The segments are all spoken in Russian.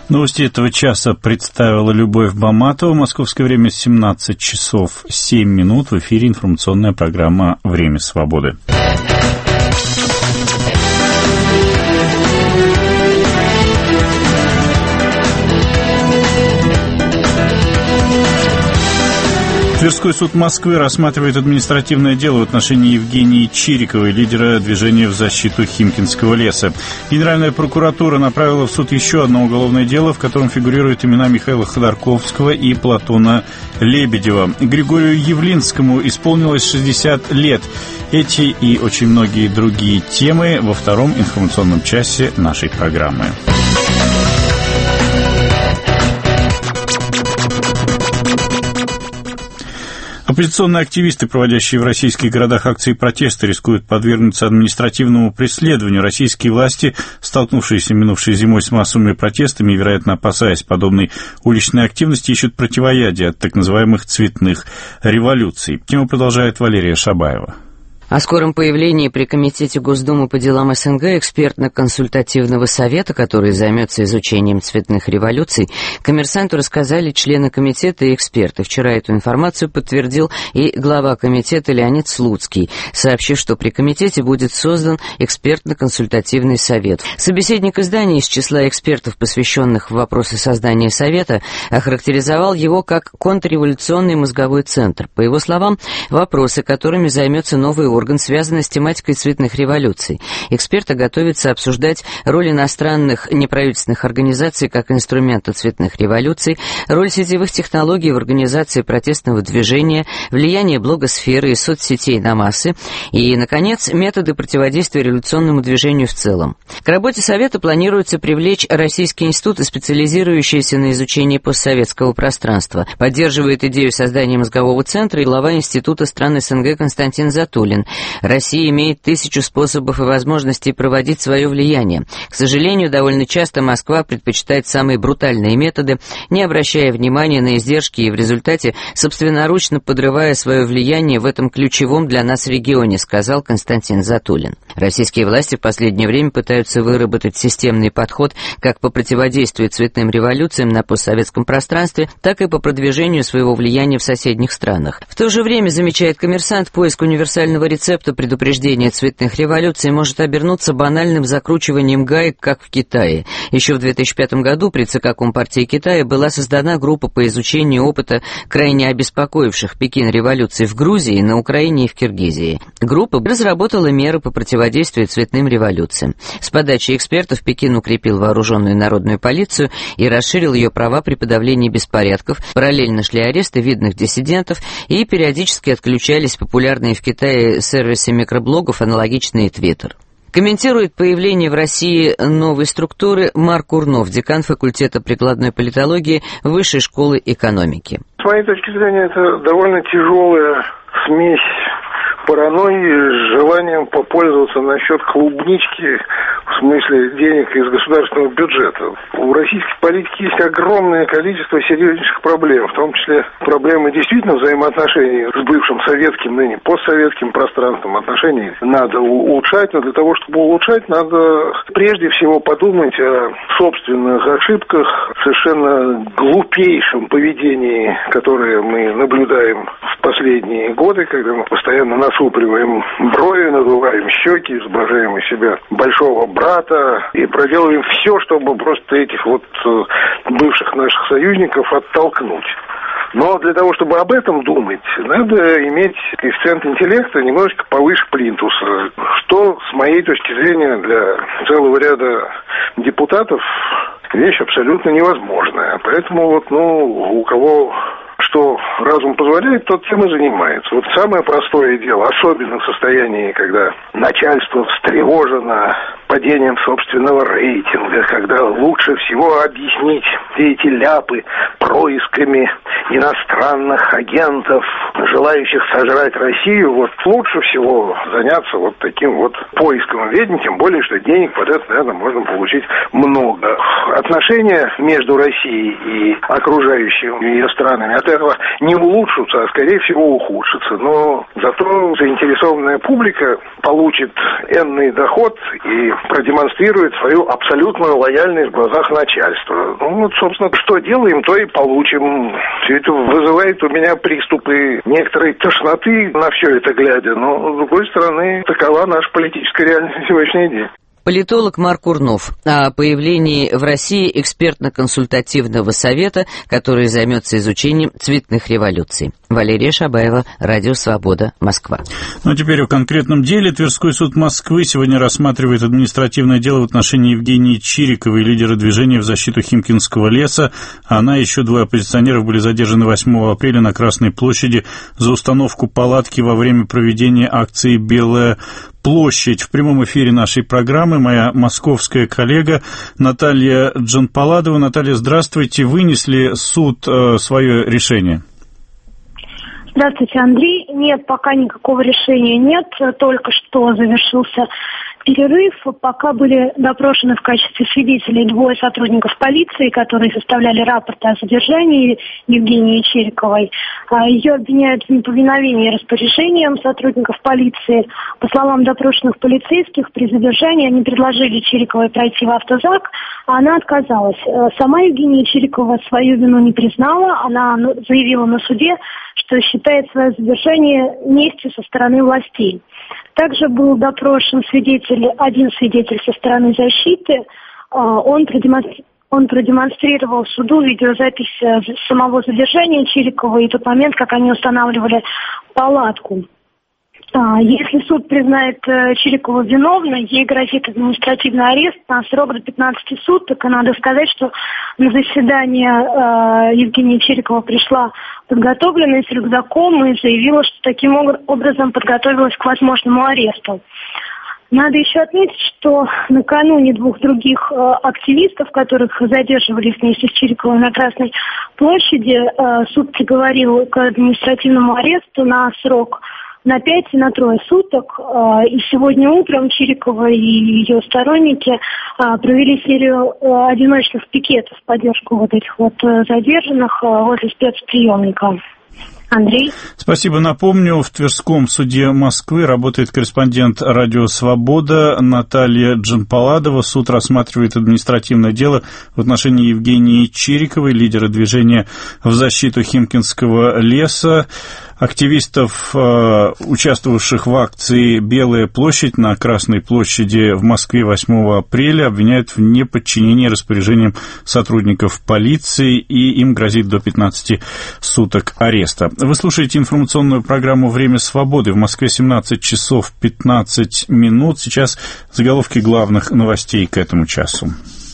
Новости этого часа представила Любовь Баматова. Московское время 17 часов 7 минут. В эфире информационная программа «Время свободы». Тверской суд Москвы рассматривает административное дело в отношении Евгении Чириковой, лидера движения в защиту Химкинского леса. Генеральная прокуратура направила в суд еще одно уголовное дело, в котором фигурируют имена Михаила Ходорковского и Платона Лебедева. Григорию Явлинскому исполнилось 60 лет. Эти и очень многие другие темы во втором информационном часе нашей программы. Оппозиционные активисты, проводящие в российских городах акции протеста, рискуют подвергнуться административному преследованию. Российские власти, столкнувшиеся минувшей зимой с массовыми протестами и, вероятно, опасаясь подобной уличной активности, ищут противоядие от так называемых цветных революций. Тему продолжает Валерия Шабаева. О скором появлении при Комитете Госдумы по делам СНГ экспертно-консультативного совета, который займется изучением цветных революций, «Коммерсанту» рассказали члены комитета и эксперты. Вчера эту информацию подтвердил и глава комитета Леонид Слуцкий, сообщив, что при комитете будет создан экспертно-консультативный совет. Собеседник издания из числа экспертов, посвященных в вопросы создания совета, охарактеризовал его как контрреволюционный мозговой центр. По его словам, вопросы, которыми займется новый орган, связаны с тематикой цветных революций. Эксперты готовятся обсуждать роль иностранных неправительственных организаций как инструмента цветных революций, роль сетевых технологий в организации протестного движения, влияние блогосферы и соцсетей на массы и, наконец, методы противодействия революционному движению в целом. К работе Совета планируется привлечь российские институты, специализирующиеся на изучении постсоветского пространства. Поддерживает идею создания мозгового центра и глава Института стран СНГ Константин Затулин. Россия имеет 1000 способов и возможностей проводить свое влияние. К сожалению, довольно часто Москва предпочитает самые брутальные методы, не обращая внимания на издержки и в результате собственноручно подрывая свое влияние в этом ключевом для нас регионе, сказал Константин Затулин. Российские власти в последнее время пытаются выработать системный подход как по противодействию цветным революциям на постсоветском пространстве, так и по продвижению своего влияния в соседних странах. В то же время, замечает «Коммерсант», поиск универсального рецепта предупреждения цветных революций может обернуться банальным закручиванием гаек, как в Китае. Еще в 2005 году при ЦК Компартии Китая была создана группа по изучению опыта крайне обеспокоивших Пекин революций в Грузии, на Украине и в Киргизии. Группа разработала меры по противодействию цветным революциям. С подачи экспертов Пекин укрепил вооруженную народную полицию и расширил ее права при подавлении беспорядков, параллельно шли аресты видных диссидентов и периодически отключались популярные в Китае сервисы микроблогов, аналогичные Twitter. Комментирует появление в России новой структуры Марк Урнов, декан факультета прикладной политологии Высшей школы экономики. С моей точки зрения, это довольно тяжелая смесь паранойи с желанием попользоваться насчет клубнички, в смысле денег из государственного бюджета. У российской политики есть огромное количество серьезнейших проблем, в том числе проблемы действительно взаимоотношений с бывшим советским, ныне постсоветским пространством. Отношений надо улучшать, но для того, чтобы улучшать, надо прежде всего подумать о собственных ошибках, совершенно глупейшем поведении, которое мы наблюдаем в последние годы, когда мы постоянно насупливаем брови, надуваем щеки, изображаем из себя большого брата и проделываем все, чтобы просто этих вот бывших наших союзников оттолкнуть. Но для того, чтобы об этом думать, надо иметь коэффициент интеллекта немножечко повыше плинтуса, что, с моей точки зрения, для целого ряда депутатов вещь абсолютно невозможная. Поэтому у кого что разум позволяет, тот тем и занимается. Вот самое простое дело, особенно в состоянии, когда начальство встревожено падением собственного рейтинга, когда лучше всего объяснить все эти ляпы происками иностранных агентов, желающих сожрать Россию, вот лучше всего заняться вот таким вот поиском ведьм, тем более, что денег под это, наверное, можно получить много. отношения между Россией и окружающими ее странами от этого не улучшатся, а скорее всего ухудшатся. Но зато заинтересованная публика получит энный доход и продемонстрирует свою абсолютную лояльность в глазах начальства. Ну вот, собственно, что делаем, то и получим. Все это вызывает у меня приступы некоторой тошноты на все это глядя. Но, с другой стороны, такова наша политическая реальность на сегодняшний день. Политолог Марк Курнов о появлении в России экспертно-консультативного совета, который займется изучением цветных революций. Валерия Шабаева, Радио Свобода, Москва. Ну а теперь о конкретном деле. Тверской суд Москвы сегодня рассматривает административное дело в отношении Евгении Чириковой, лидера движения в защиту Химкинского леса. Она и еще двое оппозиционеров были задержаны 8 апреля на Красной площади за установку палатки во время проведения акции «Белая площадь». В прямом эфире нашей программы моя московская коллега Наталья Джанпаладова. Наталья, здравствуйте. Вынесли суд свое решение? Здравствуйте, Андрей. Нет, пока никакого решения нет. Только что завершился перерыв. Пока были допрошены в качестве свидетелей двое сотрудников полиции, которые составляли рапорты о задержании Евгении Чириковой. Ее обвиняют в неповиновении распоряжениям сотрудников полиции. По словам допрошенных полицейских, при задержании они предложили Чириковой пройти в автозак, а она отказалась. Сама Евгения Чирикова свою вину не признала. Она заявила на суде, что считает свое задержание местью со стороны властей. Также был допрошен один свидетель со стороны защиты. Он продемонстрировал суду видеозапись самого задержания Чириковой и тот момент, как они устанавливали палатку. Если суд признает Чирикову виновной, ей грозит административный арест на срок до 15 суток. И надо сказать, что на заседание Евгения Чирикова пришла подготовленная с рюкзаком и заявила, что таким образом подготовилась к возможному аресту. Надо еще отметить, что накануне двух других активистов, которых задерживали вместе с Чириковой на Красной площади, суд приговорил к административному аресту на срок на 5 и на 3 суток. И сегодня утром Чирикова и ее сторонники провели серию одиночных пикетов в поддержку вот этих вот задержанных возле спецприемника. Андрей. Спасибо. Напомню, в Тверском суде Москвы работает корреспондент «Радио Свобода» Наталья Джанпаладова. Суд рассматривает административное дело в отношении Евгении Чириковой, лидера движения в защиту Химкинского леса. Активистов, участвовавших в акции «Белая площадь» на Красной площади в Москве 8 апреля, обвиняют в неподчинении распоряжениям сотрудников полиции, и им грозит до 15 суток ареста. Вы слушаете информационную программу «Время свободы». В Москве 17 часов 15 минут. Сейчас заголовки главных новостей к этому часу.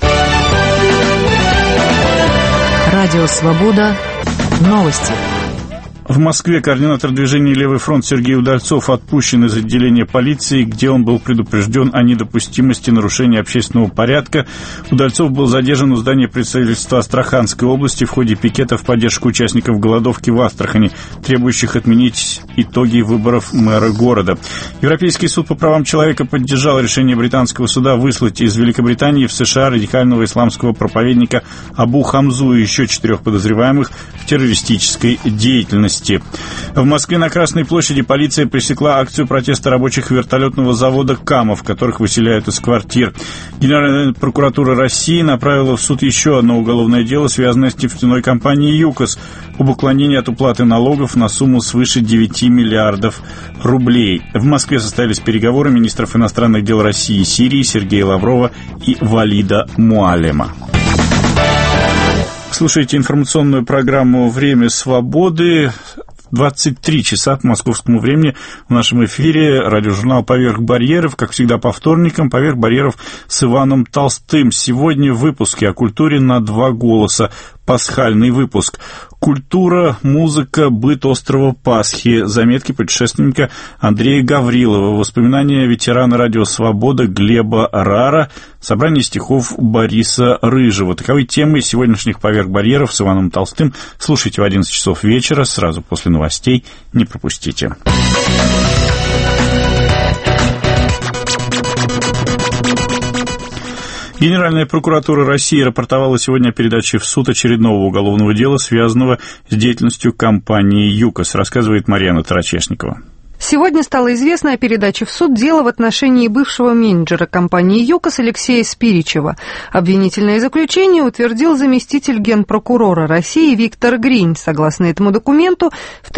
Радио «Свобода». Новости. В Москве координатор движения «Левый фронт» Сергей Удальцов отпущен из отделения полиции, где он был предупрежден о недопустимости нарушения общественного порядка. Удальцов был задержан у здания представительства Астраханской области в ходе пикета в поддержку участников голодовки в Астрахани, требующих отменить итоги выборов мэра города. Европейский суд по правам человека поддержал решение британского суда выслать из Великобритании в США радикального исламского проповедника Абу Хамзу и еще 4 подозреваемых в террористической деятельности. В Москве на Красной площади полиция пресекла акцию протеста рабочих вертолетного завода «Камов», которых выселяют из квартир. Генеральная прокуратура России направила в суд еще одно уголовное дело, связанное с нефтяной компанией «ЮКОС», об уклонении от уплаты налогов на сумму свыше 9 миллиардов рублей. В Москве состоялись переговоры министров иностранных дел России и Сирии Сергея Лаврова и Валида Муалема. Слушайте информационную программу «Время свободы». 23 часа по московскому времени в нашем эфире радиожурнал «Поверх барьеров», как всегда по вторникам, «Поверх барьеров» с Иваном Толстым. Сегодня в выпуске о культуре на 2 голоса. Пасхальный выпуск. Культура, музыка, быт острова Пасхи. Заметки путешественника Андрея Гаврилова. Воспоминания ветерана радио «Свобода» Глеба Рара. Собрание стихов Бориса Рыжего. Таковы темы сегодняшних «Поверх барьеров» с Иваном Толстым. Слушайте в 11 часов вечера, сразу после новостей. Не пропустите. Генеральная прокуратура России рапортовала сегодня о передаче в суд очередного уголовного дела, связанного с деятельностью компании «ЮКОС», рассказывает Марьяна Тарачешникова. Сегодня стало известно о передаче в суд дела в отношении бывшего менеджера компании «ЮКОС» Алексея Спиричева. Обвинительное заключение утвердил заместитель генпрокурора России Виктор Гринь. Согласно этому документу, в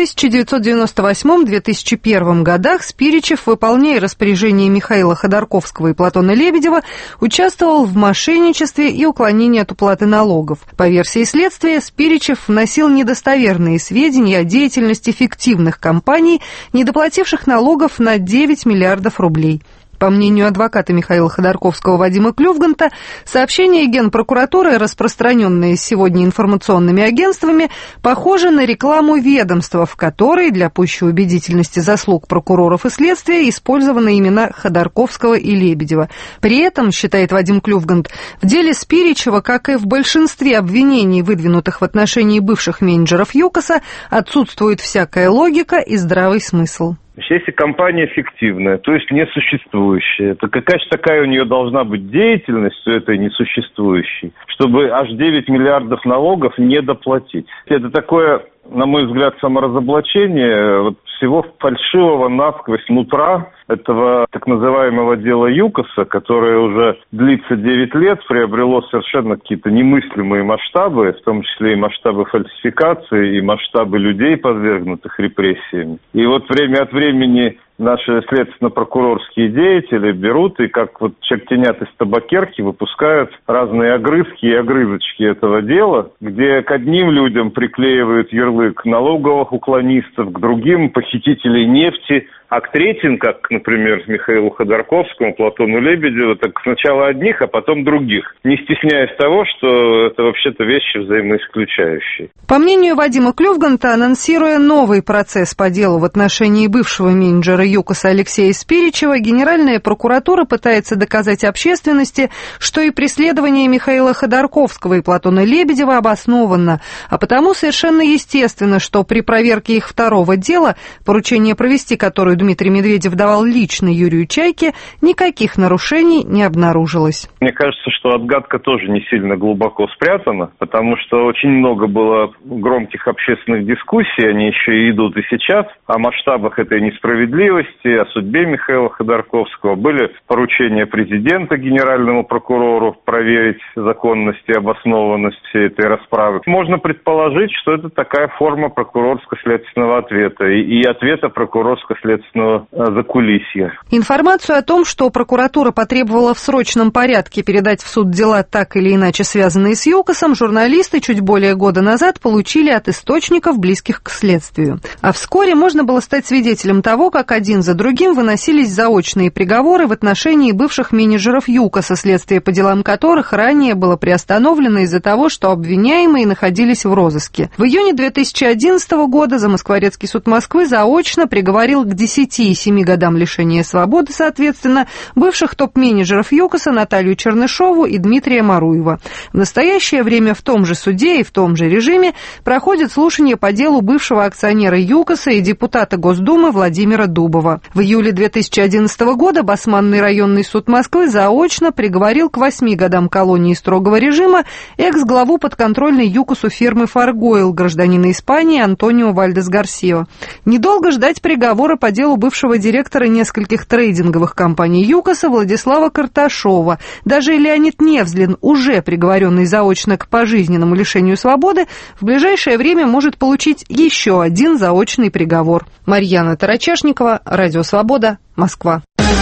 1998-2001 годах Спиричев, выполняя распоряжение Михаила Ходорковского и Платона Лебедева, участвовал в мошенничестве и уклонении от уплаты налогов. По версии следствия, Спиричев вносил недостоверные сведения о деятельности фиктивных компаний, недоплативших налогов на 9 миллиардов рублей. По мнению адвоката Михаила Ходорковского Вадима Клювганта, сообщения Генпрокуратуры, распространенные сегодня информационными агентствами, похожи на рекламу ведомства, в которой для пущей убедительности заслуг прокуроров и следствия использованы имена Ходорковского и Лебедева. При этом, считает Вадим Клювгант, в деле Спиричева, как и в большинстве обвинений, выдвинутых в отношении бывших менеджеров ЮКОСа, отсутствует всякая логика и здравый смысл. Если компания фиктивная, то есть несуществующая, то какая же такая у нее должна быть деятельность у этой несуществующей, чтобы аж 9 миллиардов налогов не доплатить? Это такое, на мой взгляд, саморазоблачение всего фальшивого насквозь нутра этого так называемого дела ЮКОСа, которое уже длится 9 лет, приобрело совершенно какие-то немыслимые масштабы, в том числе и масштабы фальсификации, и масштабы людей, подвергнутых репрессиям. И время от времени наши следственно-прокурорские деятели берут и, как чертенят из табакерки, выпускают разные огрызки и огрызочки этого дела, где к одним людям приклеивают ярлык налоговых уклонистов, к другим похитителей нефти, а к третьим, как, например, Михаилу Ходорковскому, Платону Лебедеву, так сначала одних, а потом других, не стесняясь того, что это вообще-то вещи взаимоисключающие. По мнению Вадима Клювганта, анонсируя новый процесс по делу в отношении бывшего менеджера ЮКОСа Алексея Спиричева, Генеральная прокуратура пытается доказать общественности, что и преследование Михаила Ходорковского и Платона Лебедева обосновано, а потому совершенно естественно, что при проверке их второго дела, поручение провести которое Дмитрий Медведев давал лично Юрию Чайке, никаких нарушений не обнаружилось. Мне кажется, что отгадка тоже не сильно глубоко спрятана, потому что очень много было громких общественных дискуссий, они еще и идут и сейчас, о масштабах этой несправедливости, о судьбе Михаила Ходорковского. Были поручения президента генеральному прокурору проверить законность и обоснованность всей этой расправы. Можно предположить, что это такая форма прокурорско-следственного ответа и ответа прокурорско-следственного закулисья. Информацию о том, что прокуратура потребовала в срочном порядке передать в суд дела, так или иначе связанные с ЮКОСом, журналисты чуть более года назад получили от источников, близких к следствию. А вскоре можно было стать свидетелем того, как один за другим выносились заочные приговоры в отношении бывших менеджеров ЮКОСа, следствие по делам которых ранее было приостановлено из-за того, что обвиняемые находились в розыске. В июне 2011 года Замоскворецкий суд Москвы заочно приговорил к 10 и 7 годам лишения свободы, соответственно, бывших топ-менеджеров ЮКОСа Наталью Чернышову и Дмитрия Маруева. В настоящее время в том же суде и в том же режиме проходит слушание по делу бывшего акционера ЮКОСа и депутата Госдумы Владимира Дубова. В июле 2011 года Басманный районный суд Москвы заочно приговорил к 8 годам колонии строгого режима экс-главу подконтрольной ЮКОСу фирмы «Фаргойл», гражданина Испании Антонио Вальдес Гарсио. Недолго ждать приговора по делу бывшего директора нескольких трейдинговых компаний ЮКОСа Владислава Карташова. Даже Леонид Невзлин, уже приговоренный заочно к пожизненному лишению свободы, в ближайшее время может получить еще один заочный приговор. Марьяна Тарачешникова, Радио Свобода, Москва.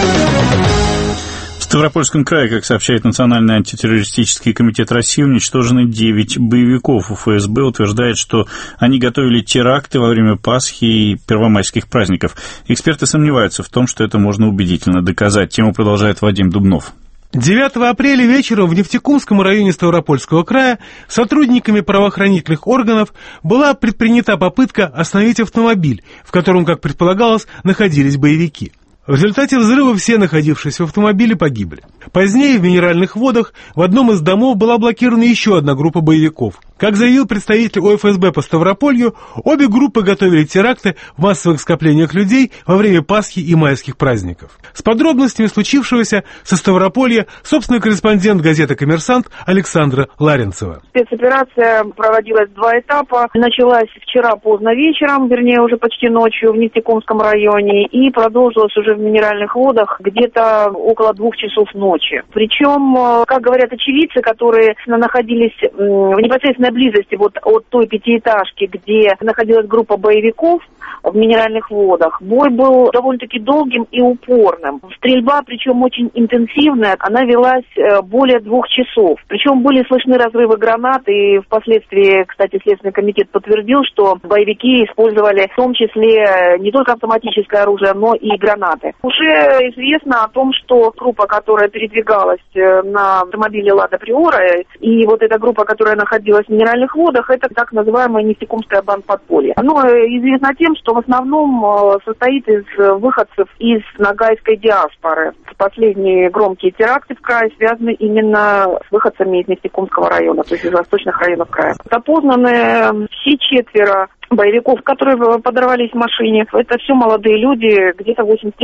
В Ставропольском крае, как сообщает Национальный антитеррористический комитет России, уничтожены 9 боевиков. ФСБ утверждает, что они готовили теракты во время Пасхи и первомайских праздников. Эксперты сомневаются в том, что это можно убедительно доказать. Тему продолжает Вадим Дубнов. 9 апреля вечером в Нефтекумском районе Ставропольского края сотрудниками правоохранительных органов была предпринята попытка остановить автомобиль, в котором, как предполагалось, находились боевики. В результате взрыва все находившиеся в автомобиле погибли. Позднее в Минеральных водах в одном из домов была блокирована еще одна группа боевиков. Как заявил представитель ОФСБ по Ставрополью, обе группы готовили теракты в массовых скоплениях людей во время Пасхи и майских праздников. С подробностями случившегося со Ставрополья собственный корреспондент газеты «Коммерсант» Александра Ларинцева. Спецоперация проводилась в 2 этапа. Началась вчера поздно вечером, вернее уже почти ночью в Нефтекумском районе, и продолжилась уже в Минеральных водах где-то около 2 часов ночи. Причем, как говорят очевидцы, которые находились в непосредственной близости вот от той 5-этажки, где находилась группа боевиков в Минеральных водах, бой был довольно-таки долгим и упорным. Стрельба, причем очень интенсивная, она велась более 2 часов. Причем были слышны разрывы гранат, и впоследствии, кстати, Следственный комитет подтвердил, что боевики использовали в том числе не только автоматическое оружие, но и гранаты. Уже известно о том, что группа, которая передвигалась на автомобиле «Лада Приора», и вот эта группа, которая находилась в Минеральных водах, это так называемое Нефтекумское бандподполье. Оно известно тем, что в основном состоит из выходцев из ногайской диаспоры. Последние громкие теракты в крае связаны именно с выходцами из Нефтекумского района, то есть из восточных районов края. Опознаны все 4 боевиков, которые подорвались в машине. Это все молодые люди, где-то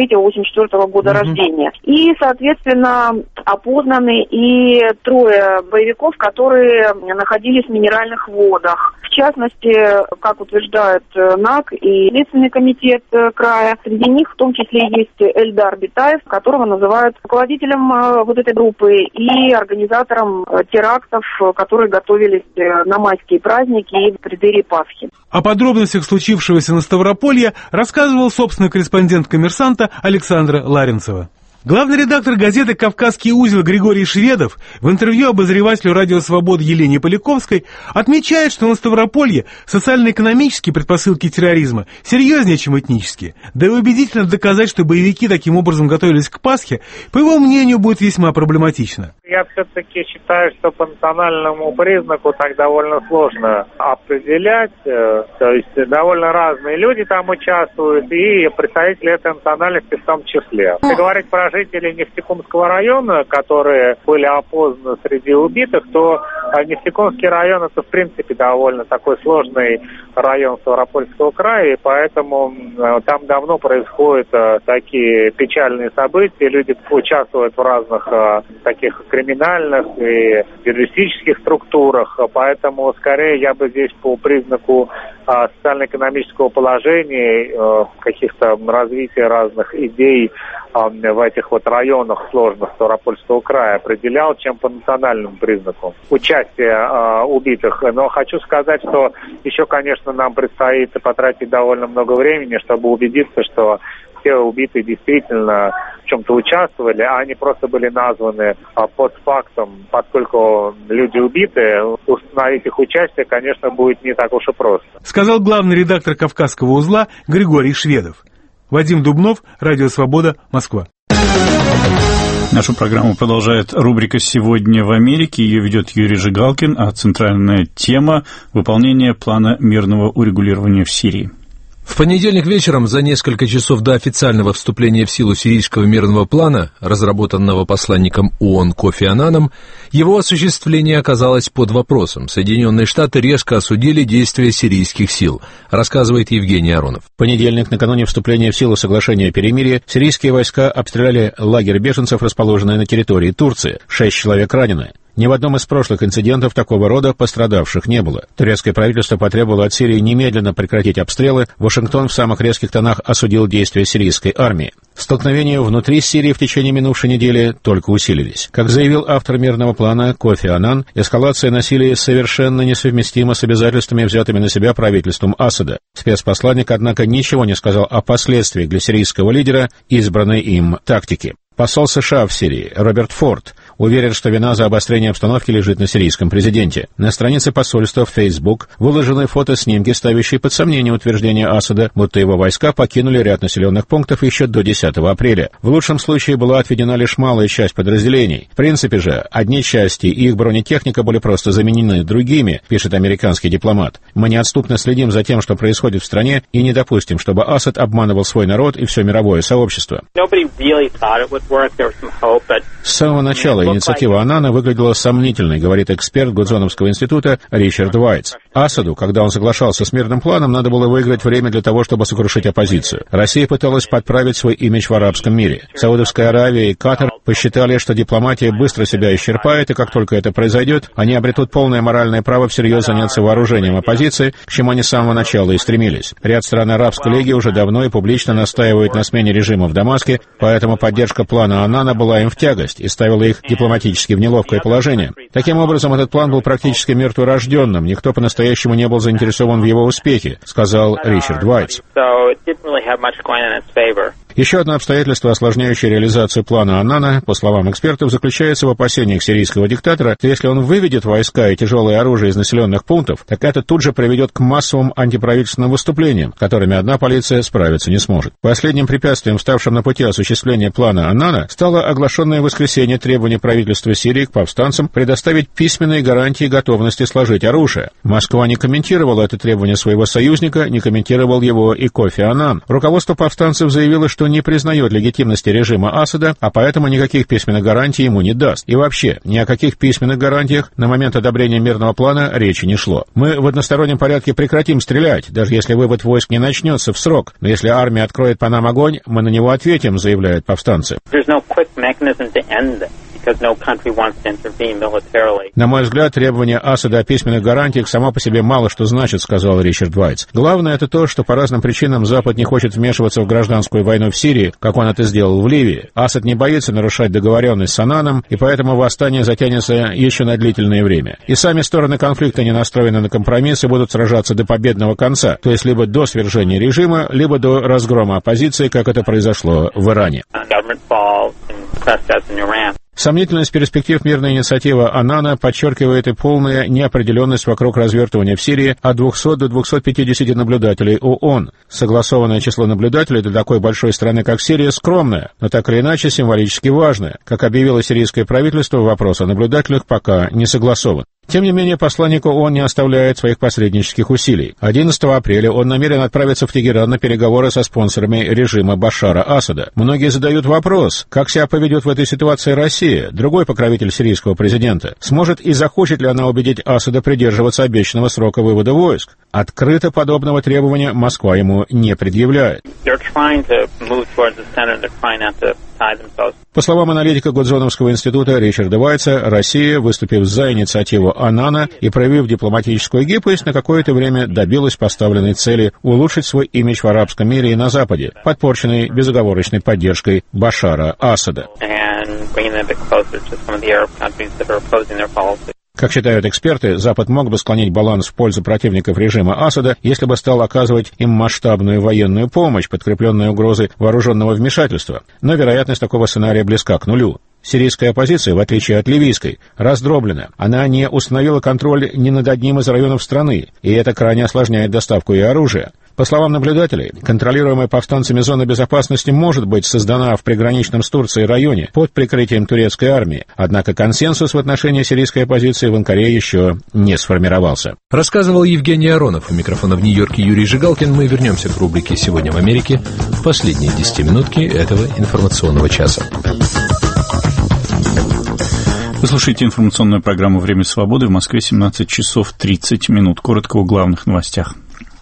83-84 года рождения. И, соответственно, опознаны и 3 боевиков, которые находились в Минеральных водах. В частности, как утверждают НАК и Следственный комитет края, среди них в том числе есть Эльдар Битаев, которого называют руководителем вот этой группы и организатором терактов, которые готовились на майские праздники и в преддверии Пасхи. О подробностях случившегося на Ставрополье рассказывал собственный корреспондент «Коммерсанта» Александра Ларинцева. Главный редактор газеты «Кавказский узел» Григорий Шведов в интервью обозревателю «Радио Свобода» Елене Поляковской отмечает, что на Ставрополье социально-экономические предпосылки терроризма серьезнее, чем этнические. Да и убедительно доказать, что боевики таким образом готовились к Пасхе, по его мнению, будет весьма проблематично. Я все-таки считаю, что по национальному признаку так довольно сложно определять. То есть довольно разные люди там участвуют, и представители этой национальности в том числе. Если говорить про жителей Нефтекумского района, которые были опознаны среди убитых, то Нефтекумский район — это, в принципе, довольно такой сложный район Ставропольского края, и поэтому там давно происходят такие печальные события, люди участвуют в разных таких криминальных и террористических структурах, поэтому скорее я бы здесь по признаку социально-экономического положения, каких-то развития разных идей в этих вот районах сложных Ставропольского края определял, чем по национальному признаку участия убитых. Но хочу сказать, что еще, конечно, нам предстоит потратить довольно много времени, чтобы убедиться, что все убитые действительно в чем-то участвовали, а они просто были названы постфактум. Поскольку люди убитые, установить их участие, конечно, будет не так уж и просто. Сказал главный редактор «Кавказского узла» Григорий Шведов. Вадим Дубнов, Радио Свобода, Москва. Нашу программу продолжает рубрика «Сегодня в Америке». Ее ведет Юрий Жигалкин, а центральная тема – выполнение плана мирного урегулирования в Сирии. В понедельник вечером, за несколько часов до официального вступления в силу сирийского мирного плана, разработанного посланником ООН Кофи Аннаном, его осуществление оказалось под вопросом. Соединенные Штаты резко осудили действия сирийских сил, рассказывает Евгений Аронов. В понедельник, накануне вступления в силу соглашения о перемирии, сирийские войска обстреляли лагерь беженцев, расположенный на территории Турции. 6 человек ранены. Ни в одном из прошлых инцидентов такого рода пострадавших не было. Турецкое правительство потребовало от Сирии немедленно прекратить обстрелы. Вашингтон в самых резких тонах осудил действия сирийской армии. Столкновения внутри Сирии в течение минувшей недели только усилились. Как заявил автор мирного плана Кофи Аннан, эскалация насилия совершенно несовместима с обязательствами, взятыми на себя правительством Асада. Спецпосланник, однако, ничего не сказал о последствиях для сирийского лидера избранной им тактики. Посол США в Сирии Роберт Форд уверен, что вина за обострение обстановки лежит на сирийском президенте. На странице посольства в Facebook выложены фотоснимки, ставящие под сомнение утверждение Асада, будто его войска покинули ряд населенных пунктов еще до 10 апреля. В лучшем случае была отведена лишь малая часть подразделений. В принципе же, одни части и их бронетехника были просто заменены другими, пишет американский дипломат. Мы неотступно следим за тем, что происходит в стране, и не допустим, чтобы Асад обманывал свой народ и все мировое сообщество. С самого начала инициатива Аннана выглядела сомнительной, говорит эксперт Гудзоновского института Ричард Вайтс. Асаду, когда он соглашался с мирным планом, надо было выиграть время для того, чтобы сокрушить оппозицию. Россия пыталась подправить свой имидж в арабском мире. Саудовская Аравия и Катар посчитали, что дипломатия быстро себя исчерпает, и как только это произойдет, они обретут полное моральное право всерьез заняться вооружением оппозиции, к чему они с самого начала и стремились. Ряд стран Арабской лиги уже давно и публично настаивают на смене режима в Дамаске, поэтому поддержка плана Аннана была им в тягость и ставила их дипломатически в неловкое положение. Таким образом, этот план был практически мертворожденным, никто по-настоящему не был заинтересован в его успехе, сказал Ричард Вайтс. Еще одно обстоятельство, осложняющее реализацию плана Аннана, по словам экспертов, заключается в опасениях сирийского диктатора, что если он выведет войска и тяжелое оружие из населенных пунктов, так это тут же приведет к массовым антиправительственным выступлениям, которыми одна полиция справиться не сможет. Последним препятствием, ставшим на пути осуществления плана Аннана, стало оглашенное в воскресенье требование правительства Сирии к повстанцам предоставить письменные гарантии готовности сложить оружие. Москва не комментировала это требование своего союзника, не комментировал его и Кофи Аннан. Руководство повстанцев заявило, что не признает легитимности режима Асада, а поэтому никаких письменных гарантий ему не даст. И вообще, ни о каких письменных гарантиях на момент одобрения мирного плана речи не шло. Мы в одностороннем порядке прекратим стрелять, даже если вывод войск не начнется в срок. Но если армия откроет по нам огонь, мы на него ответим, заявляют повстанцы. На мой взгляд, требование Асада о письменных гарантиях само по себе мало что значит, сказал Ричард Вайтс. Главное это то, что по разным причинам Запад не хочет вмешиваться в гражданскую войну в Сирии, как он это сделал в Ливии. Асад не боится нарушать договоренность с Аннаном, и поэтому восстание затянется еще на длительное время. И сами стороны конфликта не настроены на компромисс и будут сражаться до победного конца, то есть либо до свержения режима, либо до разгрома оппозиции, как это произошло в Иране. Сомнительность перспектив мирной инициативы Аннана подчеркивает и полная неопределенность вокруг развертывания в Сирии от 200 до 250 наблюдателей ООН. Согласованное число наблюдателей для такой большой страны, как Сирия, скромное, но так или иначе символически важное. Как объявило сирийское правительство, вопрос о наблюдателях пока не согласован. Тем не менее, посланник ООН не оставляет своих посреднических усилий. 11 апреля он намерен отправиться в Тегеран на переговоры со спонсорами режима Башара Асада. Многие задают вопрос, как себя поведет в этой ситуации Россия, другой покровитель сирийского президента. Сможет и захочет ли она убедить Асада придерживаться обещанного срока вывода войск? Открыто подобного требования Москва ему не предъявляет. По словам аналитика Гудзоновского института Ричарда Вайтса, Россия, выступив за инициативу Аннана и проявив дипломатическую гибкость, на какое-то время добилась поставленной цели улучшить свой имидж в арабском мире и на Западе, подпорченный безоговорочной поддержкой Башара Асада. Как считают эксперты, Запад мог бы склонить баланс в пользу противников режима Асада, если бы стал оказывать им масштабную военную помощь, подкрепленную угрозой вооруженного вмешательства. Но вероятность такого сценария близка к нулю. Сирийская оппозиция, в отличие от ливийской, раздроблена. Она не установила контроль ни над одним из районов страны, и это крайне осложняет доставку и оружия. По словам наблюдателей, контролируемая повстанцами зона безопасности может быть создана в приграничном с Турцией районе под прикрытием турецкой армии, однако консенсус в отношении сирийской оппозиции в Анкаре еще не сформировался. Рассказывал Евгений Аронов. У микрофона в Нью-Йорке Юрий Жигалкин. Мы вернемся к рубрике «Сегодня в Америке» в последние 10 минутки этого информационного часа. Вы слушаете информационную программу «Время свободы». В Москве 17 часов 30 минут. Коротко о главных новостях.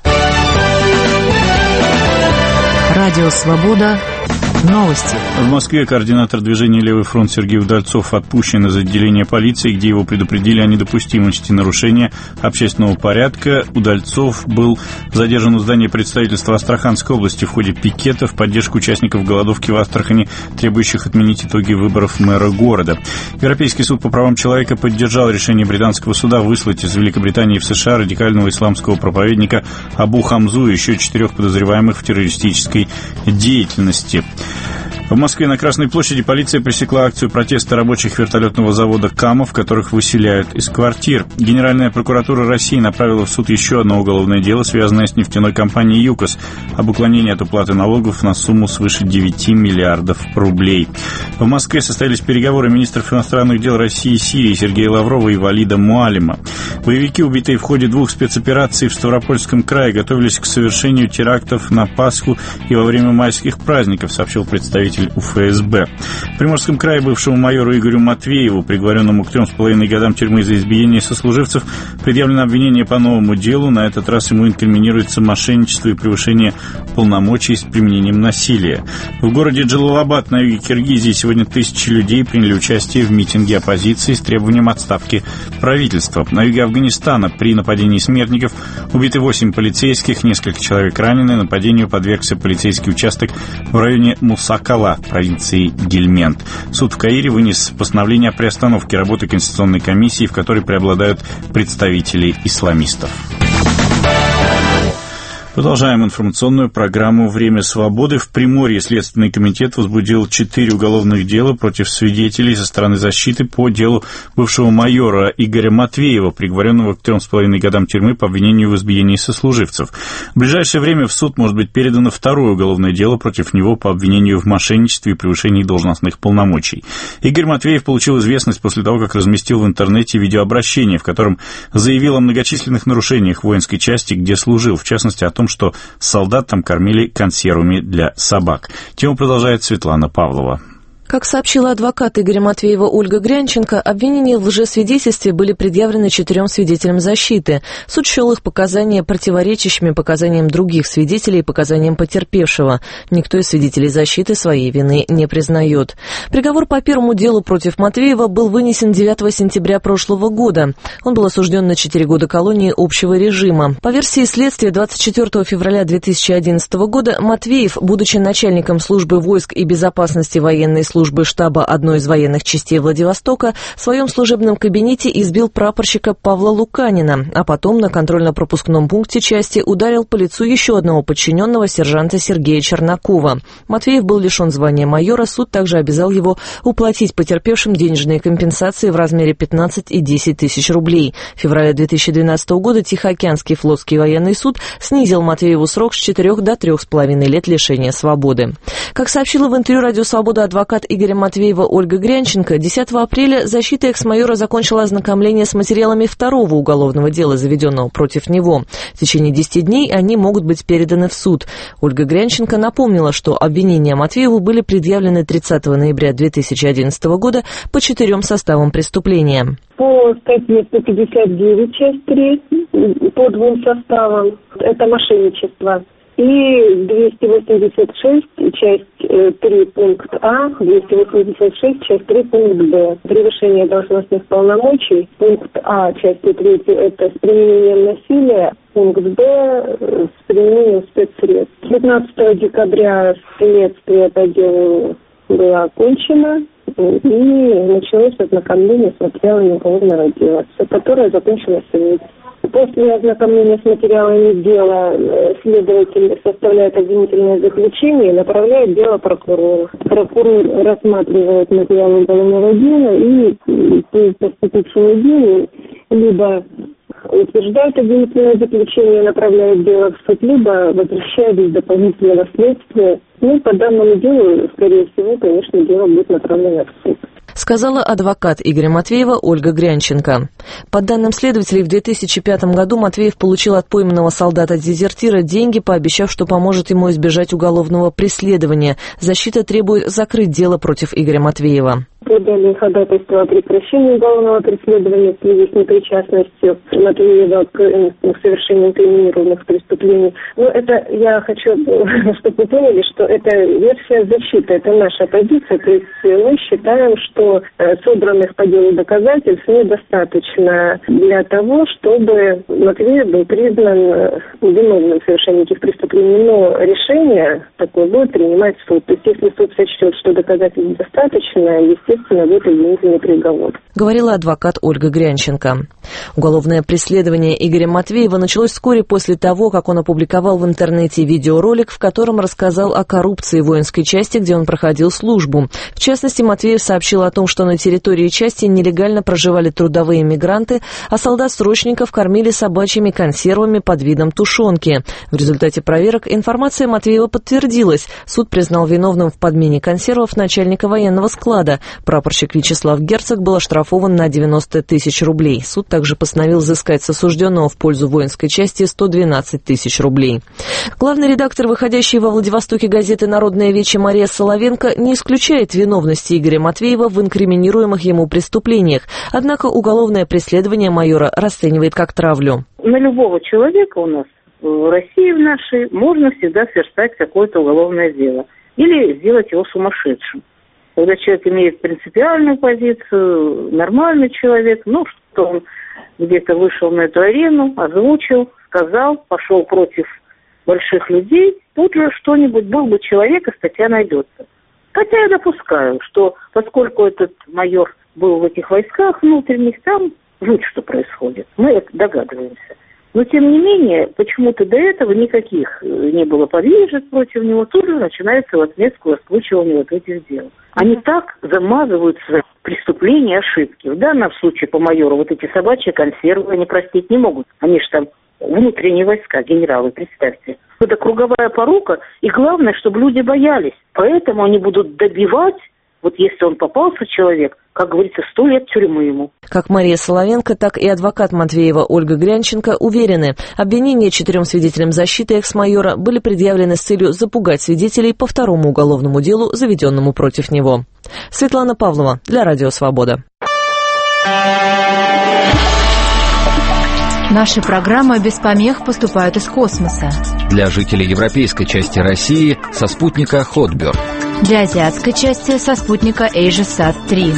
Радио «Свобода». Новости. В Москве координатор движения «Левый фронт» Сергей Удальцов отпущен из отделения полиции, где его предупредили о недопустимости нарушения общественного порядка. Удальцов был задержан у здания представительства Астраханской области в ходе пикета в поддержку участников голодовки в Астрахани, требующих отменить итоги выборов мэра города. Европейский суд по правам человека поддержал решение британского суда выслать из Великобритании в США радикального исламского проповедника Абу Хамзу и еще 4 подозреваемых в террористической деятельности. В Москве на Красной площади полиция пресекла акцию протеста рабочих вертолетного завода «Камов», которых выселяют из квартир. Генеральная прокуратура России направила в суд еще одно уголовное дело, связанное с нефтяной компанией «ЮКОС», об уклонении от уплаты налогов на сумму свыше 9 миллиардов рублей. В Москве состоялись переговоры министров иностранных дел России и Сирии Сергея Лаврова и Валида Муалима. Боевики, убитые в ходе 2 спецопераций в Ставропольском крае, готовились к совершению терактов на Пасху и во время майских праздников, сообщил представитель следователь УФСБ. В Приморском крае бывшему майору Игорю Матвееву, приговоренному к 3,5 годам тюрьмы за избиение сослуживцев, предъявлено обвинение по новому делу. На этот раз ему инкриминируется мошенничество и превышение полномочий с применением насилия. В городе Джалалабад на юге Киргизии сегодня тысячи людей приняли участие в митинге оппозиции с требованием отставки правительства. На юге Афганистана при нападении смертников убиты 8 полицейских, несколько человек ранены. Нападению подвергся полицейский участок в районе Мусакала, провинции Гельмент. Суд в Каире вынес постановление о приостановке работы Конституционной комиссии, в которой преобладают представители исламистов. Продолжаем информационную программу «Время свободы». В Приморье Следственный комитет возбудил 4 уголовных дела против свидетелей со стороны защиты по делу бывшего майора Игоря Матвеева, приговоренного к 3,5 годам тюрьмы по обвинению в избиении сослуживцев. В ближайшее время в суд может быть передано второе уголовное дело против него по обвинению в мошенничестве и превышении должностных полномочий. Игорь Матвеев получил известность после того, как разместил в интернете видеообращение, в котором заявил о многочисленных нарушениях воинской части, где служил, в частности о том, что солдат там кормили консервами для собак. Тему продолжает Светлана Павлова. Как сообщила адвокат Игоря Матвеева Ольга Грянченко, обвинения в лжесвидетельстве были предъявлены 4 свидетелям защиты. Суд счел их показания противоречащими показаниям других свидетелей и показаниям потерпевшего. Никто из свидетелей защиты своей вины не признает. Приговор по первому делу против Матвеева был вынесен 9 сентября прошлого года. Он был осужден на 4 года колонии общего режима. По версии следствия, 24 февраля 2011 года Матвеев, будучи начальником службы войск и безопасности военной службы штаба одной из военных частей Владивостока, в своем служебном кабинете избил прапорщика Павла Луканина, а потом на контрольно-пропускном пункте части ударил по лицу еще одного подчиненного, сержанта Сергея Чернакова. Матвеев был лишен звания майора, суд также обязал его уплатить потерпевшим денежные компенсации в размере 15 и 10 тысяч рублей. В феврале 2012 года Тихоокеанский флотский военный суд снизил Матвееву срок с 4 до 3,5 лет лишения свободы. Как сообщила в интервью «Радио Свобода» адвокат Игоря Матвеева Ольга Грянченко, 10 апреля защита экс-майора закончила ознакомление с материалами второго уголовного дела, заведенного против него. В течение 10 дней они могут быть переданы в суд. Ольга Грянченко напомнила, что обвинения Матвееву были предъявлены 30 ноября 2011 года по 4 составам преступления. По статье 159, часть 3, по 2 составам, это мошенничество. И 286, часть 3, пункт А, 286, часть 3, пункт Б. Превышение должностных полномочий. Пункт А, часть 3, это с применением насилия. Пункт Б, с применением спецсредств. 15 декабря следствие по делу было окончено. И началось ознакомление с материалами уголовного дела, которое закончилось в После ознакомления с материалами дела следователь составляет обвинительное заключение и направляет дело прокурору. Прокурор рассматривает материалы уголовного дела и по поступившему делу либо утверждает обвинительное заключение, направляет дело в суд, либо возвращает без дополнительного следствия. По данному делу, скорее всего, конечно, дело будет направлено в суд. Сказала адвокат Игоря Матвеева Ольга Грянченко. По данным следователей, в 2005 году Матвеев получил от пойманного солдата-дезертира деньги, пообещав, что поможет ему избежать уголовного преследования. Защита требует закрыть дело против Игоря Матвеева. Подали ходатайство о прекращении уголовного преследования в связи с непричастностью Матвеева к совершению инкриминированных преступлений. Но это я хочу, чтобы вы поняли, что это версия защиты, это наша позиция. То есть мы считаем, что собранных по делу доказательств недостаточно для того, чтобы Матвеев был признан виновным в совершении этих преступлений. Но решение такое будет принимать суд. То есть если суд сочтет, что доказательств достаточно, естественно, будет обвинительный приговор. Говорила адвокат Ольга Грянченко. Уголовное преследование Игоря Матвеева началось вскоре после того, как он опубликовал в интернете видеоролик, в котором рассказал о коррупции в воинской части, где он проходил службу. В частности, Матвеев сообщил о том, что на территории части нелегально проживали трудовые мигранты, а солдат-срочников кормили собачьими консервами под видом тушенки. В результате проверок информация Матвеева подтвердилась. Суд признал виновным в подмене консервов начальника военного склада. Прапорщик Вячеслав Герцог был оштрафован на 90 тысяч рублей. Суд также постановил взыскать с осужденного в пользу воинской части 112 тысяч рублей. Главный редактор, выходящей во Владивостоке газеты «Народная Вече» Мария Соловенко не исключает виновности Игоря Матвеева в инкриминируемых ему преступлениях, однако уголовное преследование майора расценивает как травлю. На любого человека у нас в России в нашей можно всегда сверстать какое-то уголовное дело или сделать его сумасшедшим. Когда человек имеет принципиальную позицию, нормальный человек, что он где-то вышел на эту арену, озвучил, сказал, пошел против больших людей, тут же что-нибудь, был бы человек, и статья найдется. Хотя я допускаю, что поскольку этот майор был в этих войсках внутренних, там жуть, что происходит. Мы это догадываемся. Но, тем не менее, почему-то до этого никаких не было подвижек против него. Тут же начинается в отместку раскручивания вот этих дел. Они так замазываются преступления, ошибки. В данном случае по майору вот эти собачьи консервы они простить не могут. Они же там внутренние войска, генералы, представьте. Это круговая порука, и главное, чтобы люди боялись. Поэтому они будут добивать, вот если он попался человек, как говорится, 100 лет тюрьмы ему. Как Мария Соловенко, так и адвокат Матвеева Ольга Грянченко уверены, обвинения 4 свидетелям защиты экс-майора были предъявлены с целью запугать свидетелей по второму уголовному делу, заведенному против него. Светлана Павлова для Радио Свобода. Наши программы без помех поступают из космоса. Для жителей европейской части России со спутника Хотберг. Для азиатской части со спутника AsiaSat-3.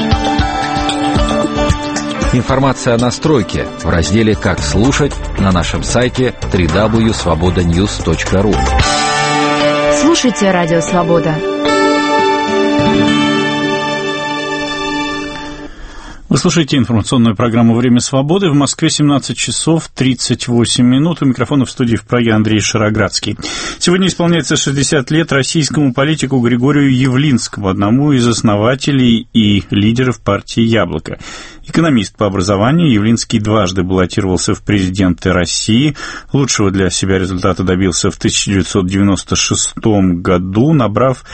Информация о настройке в разделе «Как слушать» на нашем сайте www.svobodanews.ru. Слушайте Радио Свобода. Вы слушаете информационную программу «Время свободы». В Москве 17 часов 38 минут. У микрофона в студии в Праге Андрей Шароградский. Сегодня исполняется 60 лет российскому политику Григорию Явлинскому, одному из основателей и лидеров партии «Яблоко». Экономист по образованию, Явлинский дважды баллотировался в президенты России. Лучшего для себя результата добился в 1996 году, набрав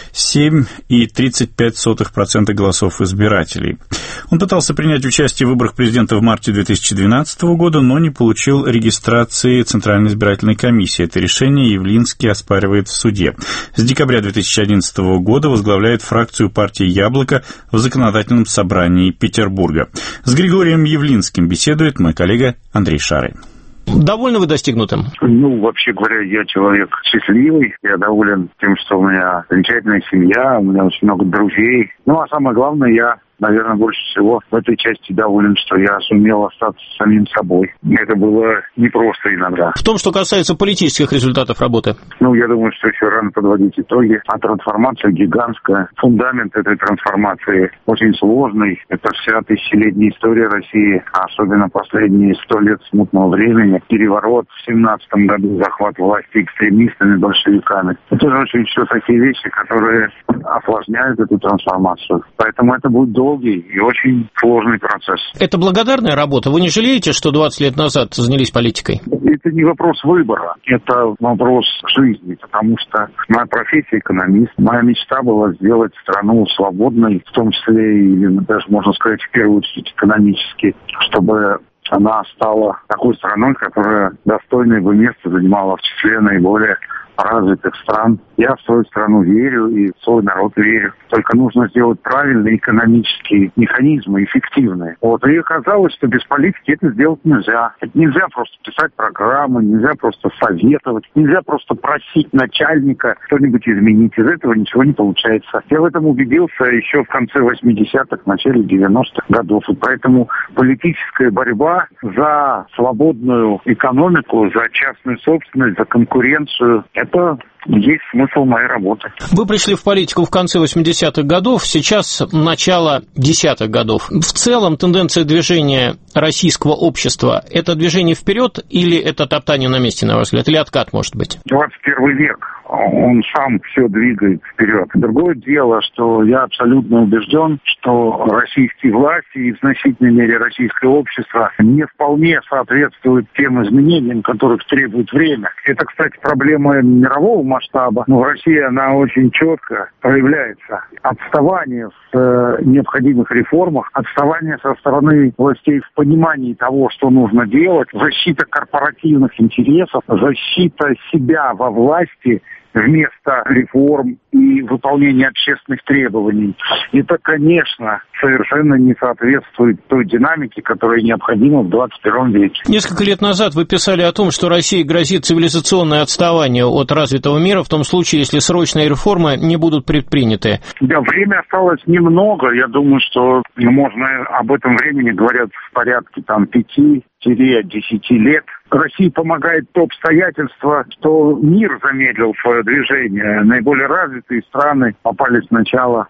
7,35% голосов избирателей. Он пытался принять участие в выборах президента в марте 2012 года, но не получил регистрации Центральной избирательной комиссии. Это решение Явлинский оспаривает в суде. С декабря 2011 года возглавляет фракцию партии «Яблоко» в Законодательном собрании Петербурга. С Григорием Явлинским беседует мой коллега Андрей Шарый. Довольны вы достигнутым? Вообще говоря, я человек счастливый. Я доволен тем, что у меня замечательная семья, у меня очень много друзей. А самое главное, я, наверное, больше всего в этой части доволен, что я сумел остаться самим собой. Это было непросто иногда. В том, что касается политических результатов работы? Я думаю, что еще рано подводить итоги. А трансформация гигантская. Фундамент этой трансформации очень сложный. Это вся тысячелетняя история России, особенно последние 100 лет смутного времени. Переворот в 17 году, захват власти экстремистами, большевиками. Это же очень все такие вещи, которые осложняют эту трансформацию. Поэтому это будет долгий и очень сложный процесс. Это благодарная работа. Вы не жалеете, что 20 лет назад занялись политикой? Это не вопрос выбора, это вопрос жизни, потому что моя профессия экономист. Моя мечта была сделать страну свободной, в том числе и даже, можно сказать, в первую очередь экономически, чтобы она стала такой страной, которая достойное бы место занимала в числе наиболее развитых стран. Я в свою страну верю и в свой народ верю. Только нужно сделать правильные экономические механизмы, эффективные. И оказалось, что без политики это сделать нельзя. Это нельзя просто писать программы, нельзя просто советовать, нельзя просто просить начальника что-нибудь изменить. Из этого ничего не получается. Я в этом убедился еще в конце 80-х, начале 90-х годов. И поэтому политическая борьба за свободную экономику, за частную собственность, за конкуренцию – это есть смысл моей работы. Вы пришли в политику в конце 80-х годов, сейчас начало 10-х годов. В целом тенденция движения российского общества – это движение вперед или это топтание на месте, на ваш взгляд, или откат, может быть? 21 век. он сам все двигает вперед. Другое дело, что я абсолютно убежден, что российские власти и в значительной мере российское общество не вполне соответствуют тем изменениям, которых требует время. Это, кстати, проблема мирового масштаба, но в России она очень четко проявляется. Отставание в необходимых реформах, отставание со стороны властей в понимании того, что нужно делать, защита корпоративных интересов, защита себя во власти вместо реформ и выполнения общественных требований. Это, конечно, совершенно не соответствует той динамике, которая необходима в 21 веке. Несколько лет назад вы писали о том, что России грозит цивилизационное отставание от развитого мира в том случае, если срочные реформы не будут предприняты. Да, время осталось немного. Я думаю, что можно об этом времени говорят в порядке 5-10 лет. России помогает то обстоятельство, что мир замедлил свое движение. Наиболее развитые страны попали сначала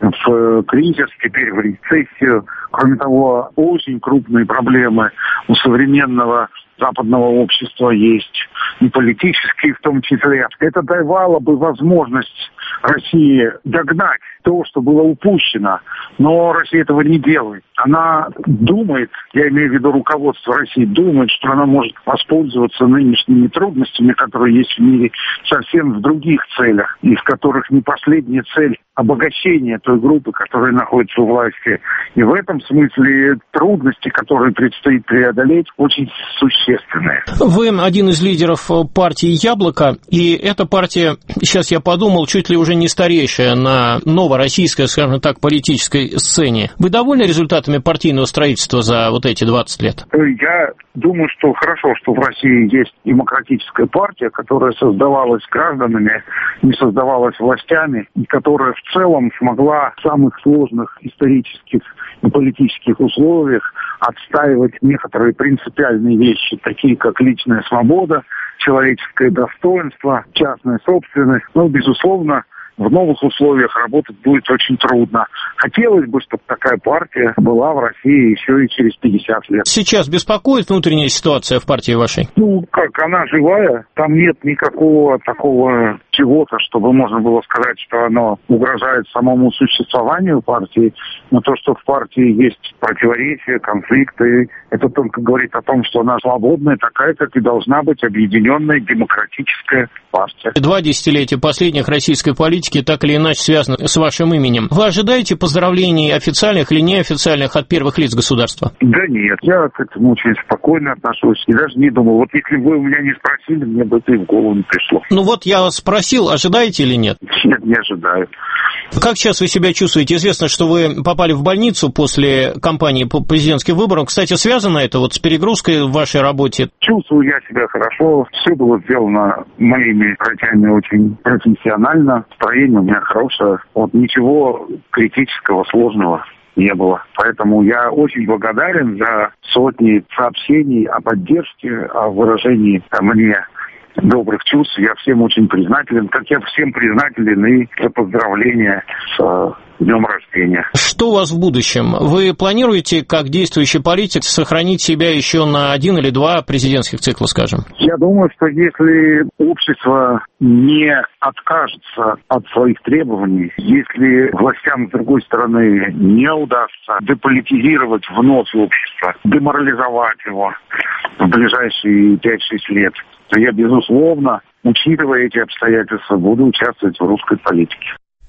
в кризис, теперь в рецессию. Кроме того, очень крупные проблемы у современного западного общества есть, и политические в том числе. Это давало бы возможность России догнать то, что было упущено. Но Россия этого не делает. Она думает, я имею в виду руководство России, думает, что она может воспользоваться нынешними трудностями, которые есть в мире, совсем в других целях, из которых не последняя цель обогащение той группы, которая находится у власти. И в этом смысле трудности, которые предстоит преодолеть, очень существенные. Вы один из лидеров партии «Яблоко», и эта партия, сейчас я подумал, чуть ли уже не старейшая на новороссийской, скажем так, политической сцене. Вы довольны результатами партийного строительства за вот эти 20 лет? Я думаю, что хорошо, что в России есть демократическая партия, которая создавалась гражданами, не создавалась властями, и которая в целом смогла в самых сложных исторических и политических условиях отстаивать некоторые принципиальные вещи, такие как личная свобода, человеческое достоинство, частная собственность. Но, безусловно, в новых условиях работать будет очень трудно. Хотелось бы, чтобы такая партия была в России еще и через 50 лет. Сейчас беспокоит внутренняя ситуация в партии вашей? Как она живая, там нет никакого такого чего-то, чтобы можно было сказать, что оно угрожает самому существованию партии. Но то, что в партии есть противоречия, конфликты, это только говорит о том, что она свободная, такая, как и должна быть объединенная демократическая партия. 2 десятилетия последних российской политики так или иначе связаны с вашим именем. Вы ожидаете поздравлений официальных или неофициальных от первых лиц государства? Да нет, я к этому очень спокойно отношусь и даже не думаю. Вот если бы вы у меня не спросили, мне бы это и в голову не пришло. Я вас спросил, ожидаете или нет? Нет, не ожидаю. Как сейчас вы себя чувствуете? Известно, что вы попали в больницу после кампании по президентским выборам. Кстати, связано это с перегрузкой в вашей работе? Чувствую я себя хорошо. Все было сделано моими врачами очень профессионально. Настроение у меня хорошее. Ничего критического, сложного не было. Поэтому я очень благодарен за сотни сообщений о поддержке, о выражении мне добрых чувств. Я всем очень признателен, как я всем признателен и за поздравления с днем рождения. Что у вас в будущем? Вы планируете, как действующий политик, сохранить себя еще на 1 или 2 президентских цикла, скажем? Я думаю, что если общество не откажется от своих требований, если властям, с другой стороны, не удастся деполитизировать вновь общество, деморализовать его в ближайшие 5-6 лет, то я, безусловно, учитывая эти обстоятельства, буду участвовать в русской политике.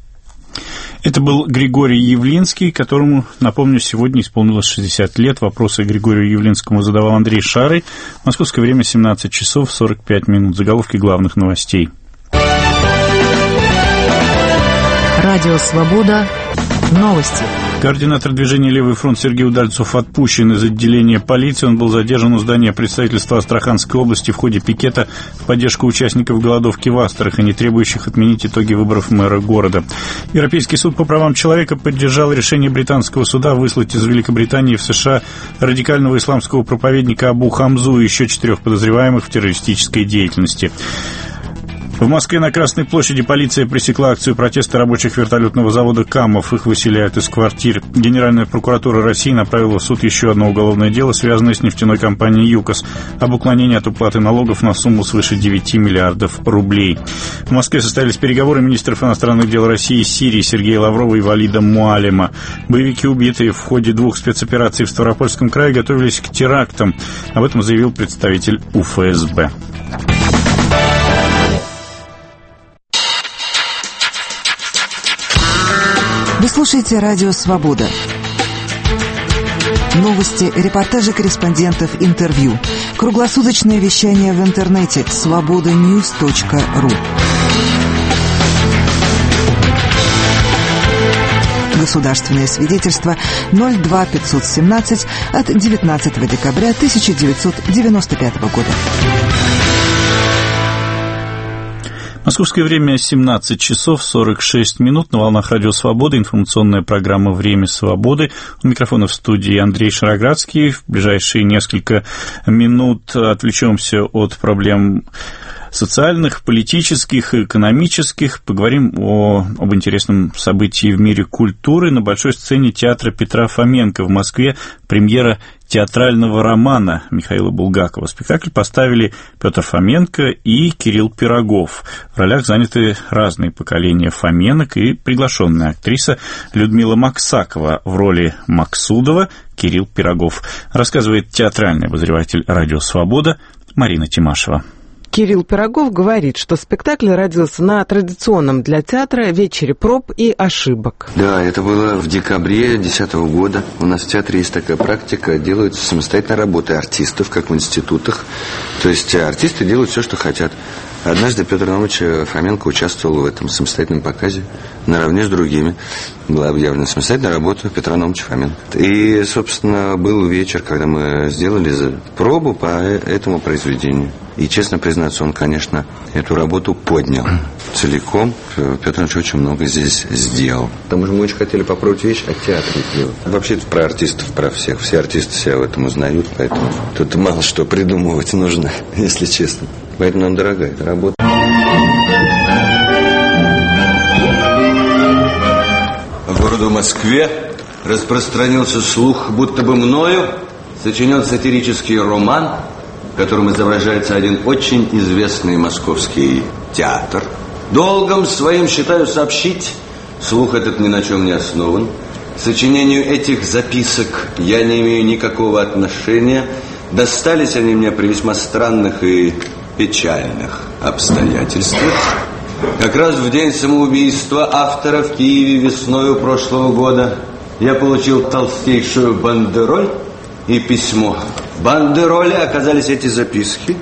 Это был Григорий Явлинский, которому, напомню, сегодня исполнилось 60 лет. Вопросы Григорию Явлинскому задавал Андрей Шарый. Московское время 17 часов 45 минут. Заголовки главных новостей. Радио «Свобода». Новости. Координатор движения «Левый фронт» Сергей Удальцов отпущен из отделения полиции. Он был задержан у здания представительства Астраханской области в ходе пикета в поддержку участников голодовки в Астрахани, требующих отменить итоги выборов мэра города. Европейский суд по правам человека поддержал решение британского суда выслать из Великобритании в США радикального исламского проповедника Абу Хамзу и еще 4 подозреваемых в террористической деятельности. В Москве на Красной площади полиция пресекла акцию протеста рабочих вертолетного завода «Камов». Их выселяют из квартир. Генеральная прокуратура России направила в суд еще одно уголовное дело, связанное с нефтяной компанией «ЮКОС», об уклонении от уплаты налогов на сумму свыше 9 миллиардов рублей. В Москве состоялись переговоры министров иностранных дел России и Сирии Сергея Лаврова и Валида Муалема. Боевики, убитые в ходе 2 спецопераций в Ставропольском крае, готовились к терактам. Об этом заявил представитель УФСБ. Вы слушаете радио «Свобода». Новости, репортажи корреспондентов, интервью. Круглосуточное вещание в интернете svobodanews.ru. Государственное свидетельство 02517 от 19 декабря 1995 года. Московское время 17 часов 46 минут. На волнах радио «Свобода». Информационная программа «Время свободы». У микрофона в студии Андрей Шароградский. В ближайшие несколько минут отвлечемся от проблем социальных, политических, экономических. Поговорим об интересном событии в мире культуры. На большой сцене театра Петра Фоменко в Москве премьера театрального романа Михаила Булгакова. Спектакль поставили Петр Фоменко и Кирилл Пирогов. В ролях заняты разные поколения Фоменок и приглашенная актриса Людмила Максакова в роли Максудова, Кирилл Пирогов. Рассказывает театральный обозреватель «Радио Свобода» Марина Тимашева. Кирилл Пирогов говорит, что спектакль родился на традиционном для театра вечере проб и ошибок. Да, это было в декабре 2010 года. У нас в театре есть такая практика, делаются самостоятельные работы артистов, как в институтах. То есть артисты делают все, что хотят. Однажды Петр Иванович Фоменко участвовал в этом самостоятельном показе наравне с другими. Была объявлена самостоятельная работа Петра Ивановича Фоменко. И, собственно, был вечер, когда мы сделали пробу по этому произведению. И, честно признаться, он, конечно, эту работу поднял целиком. Петр Иванович очень много здесь сделал. Потому что мы очень хотели попробовать вещь о театре сделать. Вообще это про артистов, про всех. Все артисты себя в этом узнают, поэтому тут мало что придумывать нужно, если честно. Поэтому нам дорогая эта работа. В городу Москве распространился слух, будто бы мною сочинен сатирический роман, в котором изображается один очень известный московский театр. Долгом своим считаю сообщить, слух этот ни на чем не основан. К сочинению этих записок я не имею никакого отношения. Достались они мне при весьма странных и печальных обстоятельствах. Как раз в день самоубийства автора в Киеве весною прошлого года я получил толстейшую бандероль и письмо. В бандероле оказались эти записки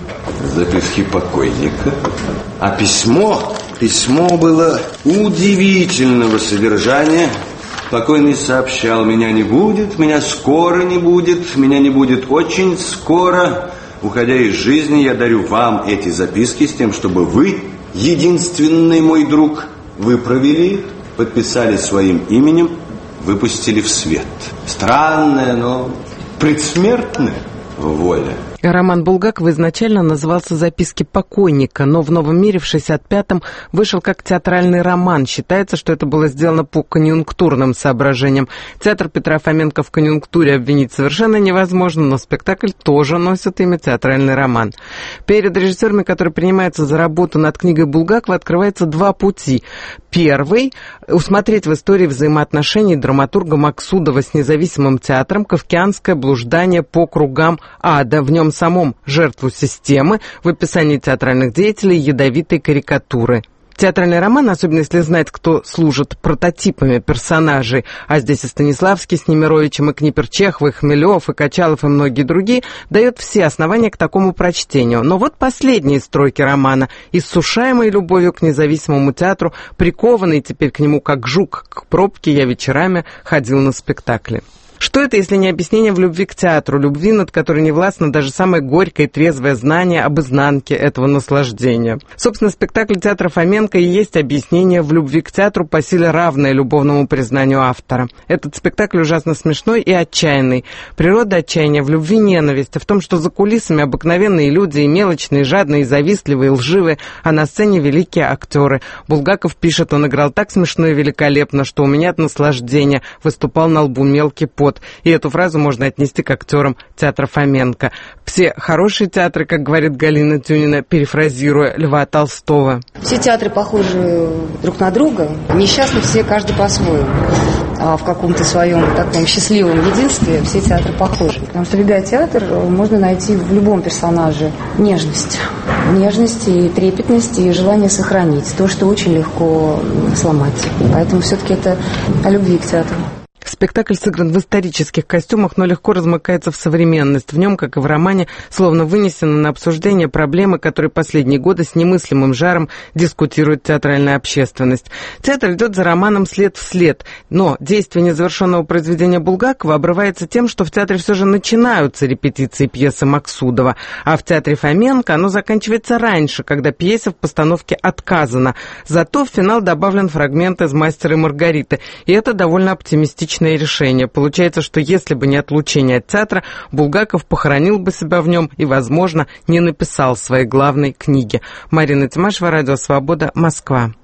покойника. А письмо было удивительного содержания. Покойный сообщал: меня не будет, меня скоро не будет, меня не будет очень скоро. Уходя из жизни, я дарю вам эти записки с тем, чтобы вы, единственный мой друг, выправили их, подписали своим именем, выпустили в свет. Странная, но предсмертная воля. Роман Булгакова изначально назывался «Записки покойника», но в «Новом мире» в 65-м вышел как театральный роман. Считается, что это было сделано по конъюнктурным соображениям. Театр Петра Фоменко в конъюнктуре обвинить совершенно невозможно, но спектакль тоже носит имя «Театральный роман». Перед режиссерами, которые принимаются за работу над книгой Булгакова, открывается два пути. Первый – усмотреть в истории взаимоотношений драматурга Максудова с независимым театром «Кавкианское блуждание по кругам ада». В нем самом жертву системы, в описании театральных деятелей ядовитой карикатуры. Театральный роман, особенно если знать, кто служит прототипами персонажей, а здесь и Станиславский с Немировичем, и Книпер Чехов, и Хмелев, и Качалов, и многие другие, дает все основания к такому прочтению. Но вот последние строки романа, иссушаемый любовью к независимому театру, прикованный теперь к нему как жук к пробке, я вечерами ходил на спектакли. Что это, если не объяснение в любви к театру, любви, над которой не властно даже самое горькое и трезвое знание об изнанке этого наслаждения? Собственно, спектакль театра Фоменко и есть объяснение в любви к театру по силе равное любовному признанию автора. Этот спектакль ужасно смешной и отчаянный. Природа отчаяния в любви ненависти, в том, что за кулисами обыкновенные люди, и мелочные, и жадные, и завистливые, и лживые, а на сцене великие актеры. Булгаков пишет, он играл так смешно и великолепно, что у меня от наслаждения выступал на лбу мелкий пот. И эту фразу можно отнести к актерам театра Фоменко. Все хорошие театры, как говорит Галина Тюнина, перефразируя Льва Толстого. Все театры похожи друг на друга, несчастны все, каждый по-своему. А в каком-то своем таком счастливом единстве все театры похожи. Потому что, любя театр, можно найти в любом персонаже нежность. Нежность и трепетность, и желание сохранить. То, что очень легко сломать. Поэтому все-таки это о любви к театру. Спектакль сыгран в исторических костюмах, но легко размыкается в современность. В нем, как и в романе, словно вынесены на обсуждение проблемы, которые последние годы с немыслимым жаром дискутирует театральная общественность. Театр идет за романом след в след, но действие незавершенного произведения Булгакова обрывается тем, что в театре все же начинаются репетиции пьесы Максудова, а в театре Фоменко оно заканчивается раньше, когда пьесе в постановке отказано. Зато в финал добавлен фрагмент из «Мастера и Маргариты», и это довольно оптимистично решение. Получается, что если бы не отлучение от театра, Булгаков похоронил бы себя в нем и, возможно, не написал своей главной книги. Марина Тимашева, Радио Свобода, Москва.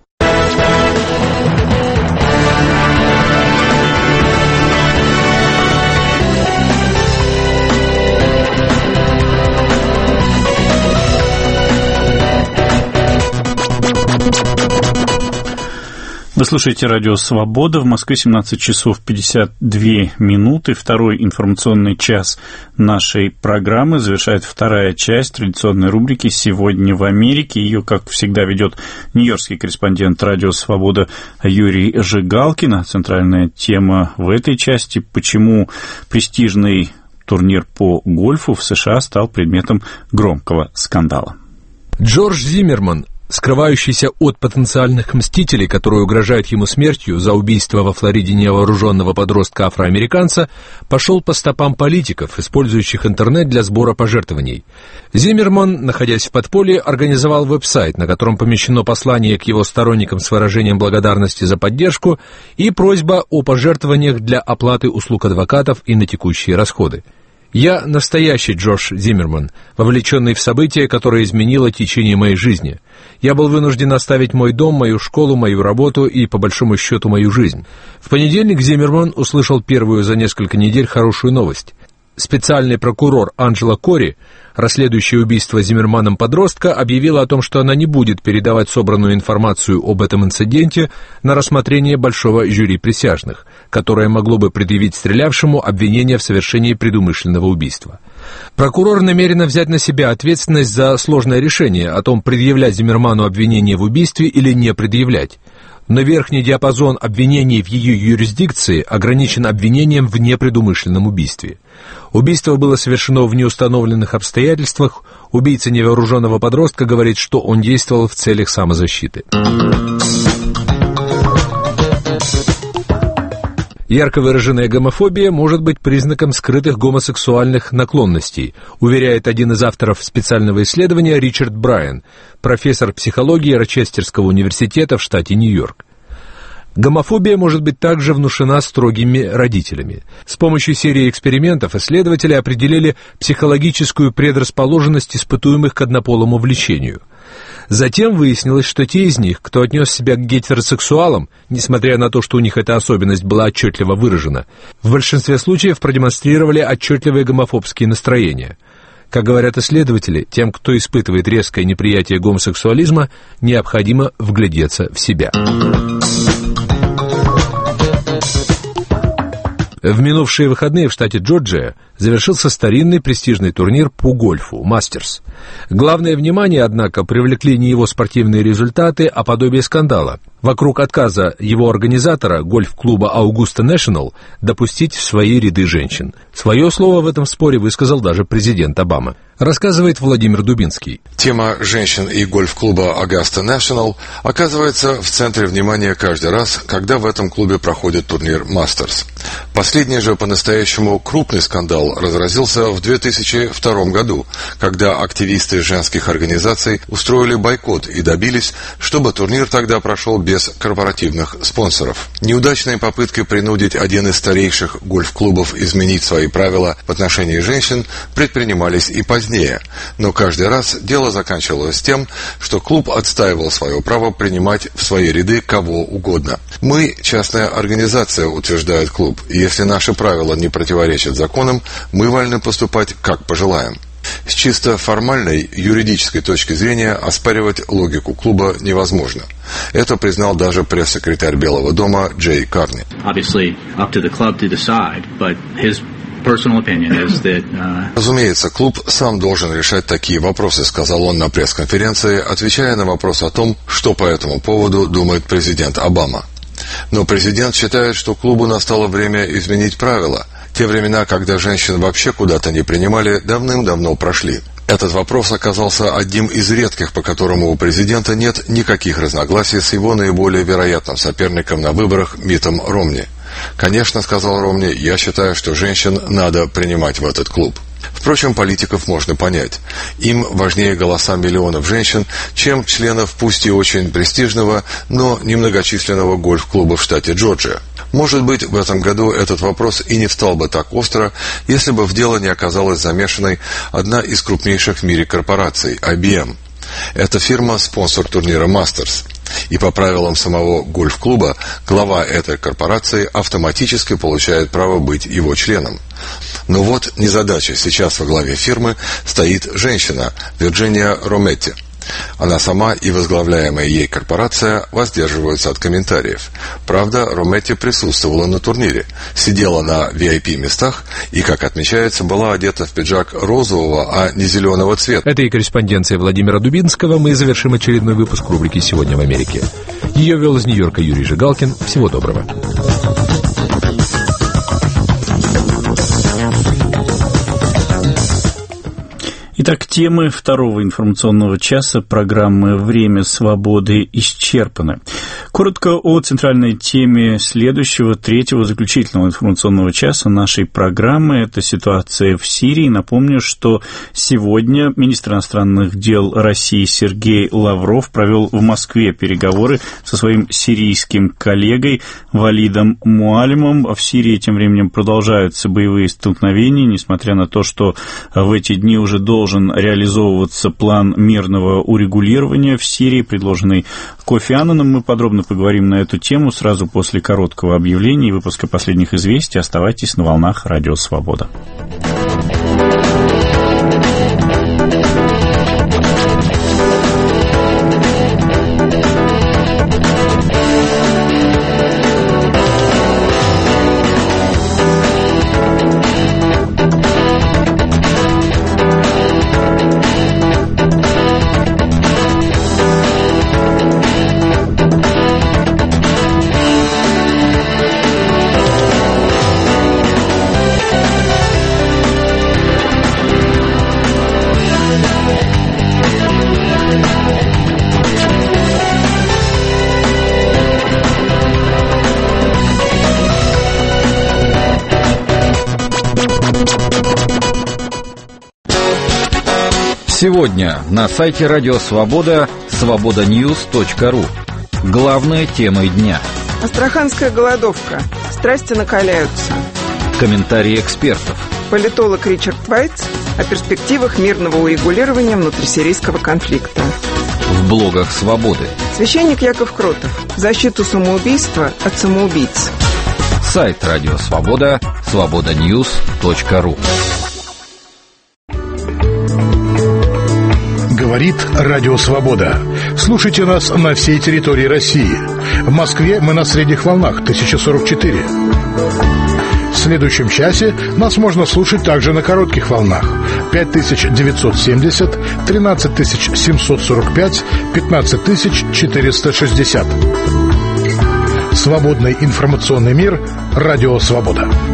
Вы слушаете радио «Свобода». В Москве 17 часов 52 минуты. Второй информационный час нашей программы завершает вторая часть традиционной рубрики «Сегодня в Америке». Ее, как всегда, ведет нью-йоркский корреспондент радио «Свобода» Юрий Жигалкин. А центральная тема в этой части – почему престижный турнир по гольфу в США стал предметом громкого скандала. Джордж Зиммерман, скрывающийся от потенциальных мстителей, которые угрожают ему смертью за убийство во Флориде невооруженного подростка-афроамериканца, пошел по стопам политиков, использующих интернет для сбора пожертвований. Зиммерман, находясь в подполье, организовал веб-сайт, на котором помещено послание к его сторонникам с выражением благодарности за поддержку и просьба о пожертвованиях для оплаты услуг адвокатов и на текущие расходы. «Я настоящий Джордж Зиммерман, вовлеченный в событие, которое изменило течение моей жизни. Я был вынужден оставить мой дом, мою школу, мою работу и, по большому счету, мою жизнь». В понедельник Зиммерман услышал первую за несколько недель хорошую новость. Специальный прокурор Анджела Кори, расследующая убийство Зиммерманом подростка, объявила о том, что она не будет передавать собранную информацию об этом инциденте на рассмотрение большого жюри присяжных, которое могло бы предъявить стрелявшему обвинение в совершении предумышленного убийства. Прокурор намерена взять на себя ответственность за сложное решение о том, предъявлять Зиммерману обвинение в убийстве или не предъявлять. Но верхний диапазон обвинений в ее юрисдикции ограничен обвинением в непредумышленном убийстве. Убийство было совершено в неустановленных обстоятельствах. Убийца невооруженного подростка говорит, что он действовал в целях самозащиты. Ярко выраженная гомофобия может быть признаком скрытых гомосексуальных наклонностей, уверяет один из авторов специального исследования Ричард Брайан, профессор психологии Рочестерского университета в штате Нью-Йорк. Гомофобия может быть также внушена строгими родителями. С помощью серии экспериментов исследователи определили психологическую предрасположенность испытуемых к однополому влечению. Затем выяснилось, что те из них, кто отнес себя к гетеросексуалам, несмотря на то, что у них эта особенность была отчетливо выражена, в большинстве случаев продемонстрировали отчетливые гомофобские настроения. Как говорят исследователи, тем, кто испытывает резкое неприятие гомосексуализма, необходимо вглядеться в себя. В минувшие выходные в штате Джорджия завершился старинный престижный турнир по гольфу «Мастерс». Главное внимание, однако, привлекли не его спортивные результаты, а подобие скандала вокруг отказа его организатора, гольф-клуба «Augusta National», допустить в свои ряды женщин. Свое слово в этом споре высказал даже президент Обама. Рассказывает Владимир Дубинский. Тема женщин и гольф-клуба «Augusta National» оказывается в центре внимания каждый раз, когда в этом клубе проходит турнир «Мастерс». Последний же по-настоящему крупный скандал разразился в 2002 году, когда активисты женских организаций устроили бойкот и добились, чтобы турнир тогда прошел без корпоративных спонсоров. Неудачные попытки принудить один из старейших гольф-клубов изменить свои правила в отношении женщин предпринимались и позднее, но каждый раз дело заканчивалось тем, что клуб отстаивал свое право принимать в свои ряды кого угодно. «Мы – частная организация», утверждает клуб, и если наши правила не противоречат законам, мы вольны поступать как пожелаем. С чисто формальной, юридической точки зрения оспаривать логику клуба невозможно. Это признал даже пресс-секретарь Белого дома Джей Карни. Разумеется, клуб сам должен решать такие вопросы, сказал он на пресс-конференции, отвечая на вопрос о том, что по этому поводу думает президент Обама. Но президент считает, что клубу настало время изменить правила. Те времена, когда женщин вообще куда-то не принимали, давным-давно прошли. Этот вопрос оказался одним из редких, по которому у президента нет никаких разногласий с его наиболее вероятным соперником на выборах Миттом Ромни. «Конечно, — сказал Ромни, — я считаю, что женщин надо принимать в этот клуб». Впрочем, политиков можно понять. Им важнее голоса миллионов женщин, чем членов пусть и очень престижного, но немногочисленного гольф-клуба в штате Джорджия. Может быть, в этом году этот вопрос и не встал бы так остро, если бы в дело не оказалась замешанной одна из крупнейших в мире корпораций – IBM. Эта фирма – спонсор турнира «Мастерс». И по правилам самого гольф-клуба глава этой корпорации автоматически получает право быть его членом. Но вот незадача. Сейчас во главе фирмы стоит женщина Вирджиния Рометти. Она сама и возглавляемая ей корпорация воздерживаются от комментариев. Правда, Рометти присутствовала на турнире, сидела на VIP-местах и, как отмечается, была одета в пиджак розового, а не зеленого цвета. Это и корреспонденция Владимира Дубинского. Мы завершим очередной выпуск рубрики «Сегодня в Америке». Ее вел из Нью-Йорка Юрий Жигалкин. Всего доброго. Итак, темы второго информационного часа программы «Время свободы» исчерпаны. Коротко о центральной теме следующего, третьего, заключительного информационного часа нашей программы. Это ситуация в Сирии. Напомню, что сегодня министр иностранных дел России Сергей Лавров провел в Москве переговоры со своим сирийским коллегой Валидом Муалимом. В Сирии тем временем продолжаются боевые столкновения, несмотря на то, что в эти дни уже должен реализовываться план мирного урегулирования в Сирии, предложенный Кофи Аннаном. Мы подробно поговорим на эту тему сразу после короткого объявления и выпуска последних известий. Оставайтесь на волнах Радио Свобода. Сегодня на сайте Радио Свобода свободаньюс.ру. Главная тема дня. Астраханская голодовка. Страсти накаляются. Комментарии экспертов. Политолог Ричард Вайц о перспективах мирного урегулирования внутрисирийского конфликта. В блогах Свободы. Священник Яков Кротов. Защиту самоубийства от самоубийц. Сайт Радио Свобода свободаньюс.ру. Говорит Радио Свобода. Слушайте нас на всей территории России. В Москве мы на средних волнах 1044. В следующем часе нас можно слушать также на коротких волнах. 5970, 13745, 15460. Свободный информационный мир. Радио «Свобода».